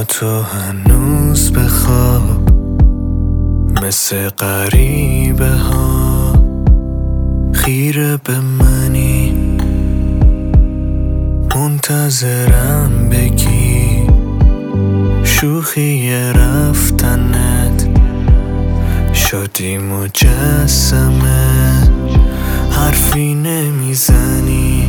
یا تو هنوز بخواب مثل غریبه ها خیره به منی، منتظرم بگی شوخی رفتنت شدی مجسمه، حرفی نمیزنی.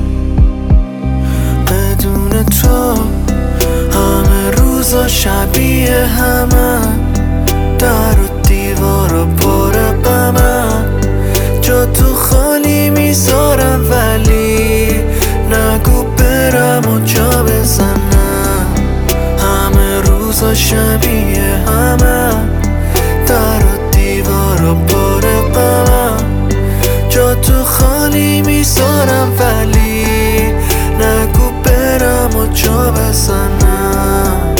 بدون تو همه روزا شبیه همه، در و دیوار و پر غمه، جا تو خالی میذارم ولی نگو برم و جا بزنم. همه روزا شبیه همه، در و دیوار و پر غمه، جا تو خالی میذارم ولی نگو برم و جا بزنم.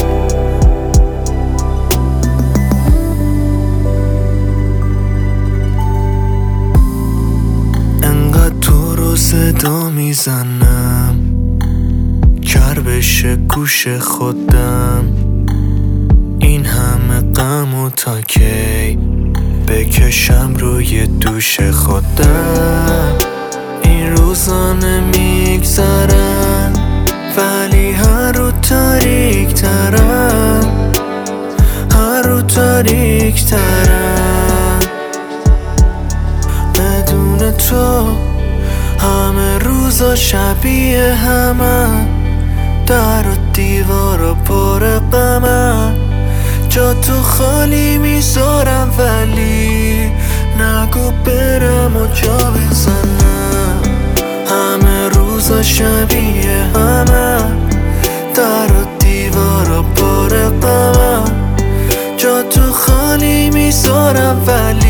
انقدر تو رو صدا میزنم کر بشه گوش خودم، این همه غم و تا کی بکشم روی دوش خودم. این روزا نمیگذرن ولی هر رو تاریک ترن، هر رو تاریک ترن. بدون تو همه روزا شبیه همه، در و دیوار و پر غمه، جا تو خالی میذارم ولی نگو برم و جا بزنم. همه روزا شبیه همه، در و دیوار و پر غمه، جا تو خالی میذارم ولی